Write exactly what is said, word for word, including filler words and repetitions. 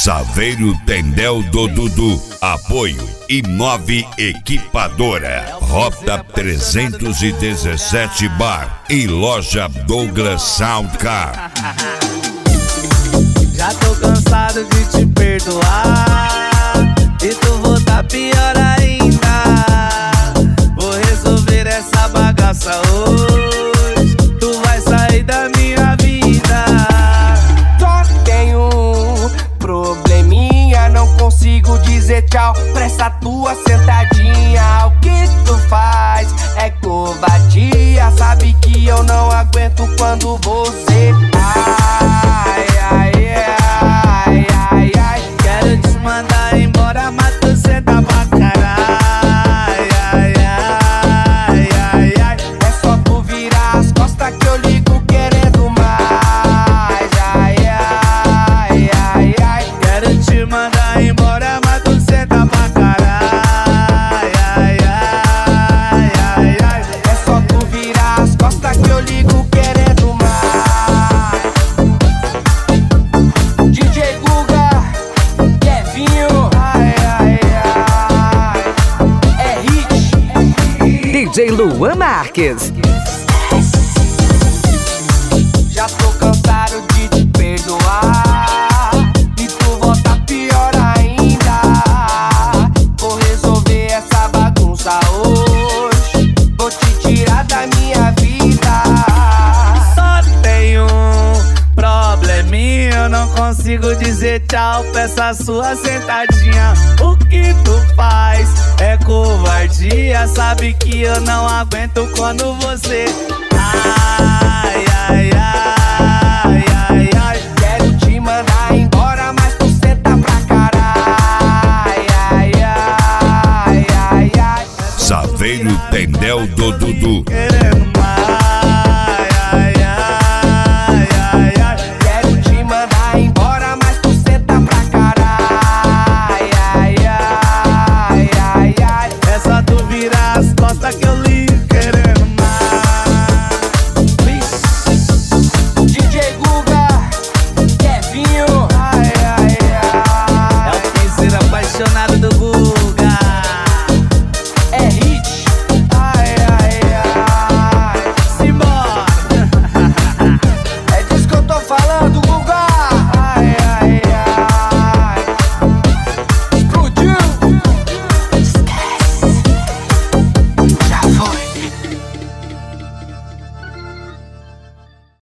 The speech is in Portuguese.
Saveiro Tendel do Dudu. Apoio Imove Equipadora, Rota trezentos e dezessete Bar e Loja Douglas Sound Car. Já tô cansado de te perdoar e tu voltar pior ainda. Vou resolver essa bagaça hoje, tu vai sair da minha vida. Só tenho um probleminha, não consigo dizer tchau pra essa tua sentadinha. O que tu faz é covardia, sabe que eu não aguento quando você ai, ai, ai, ai, ai. Quero te mandar embora, mas tu senta pra caralho. Ai, ai, ai, ai. É só tu virar as costas que eu ligo querendo mais. Ai, ai, ai, ai. Quero te mandar embora, mas tu senta pra caralho. Ai, ai, ai, ai. É só tu virar as costas que eu ligo querendo mais. D J Guga, Kevinho, ai, ai, ai. É hit. D J Luan Marques. Já tô cansado de te perdoar e tu volta pior ainda. Vou resolver essa bagunça hoje, vou te tirar da minha vida. Só tenho um probleminha, eu não consigo dizer tchau pra essa sua sentadinha. O que tu faz é covardia, sabe que eu não aguento quando você ai, ai, ai.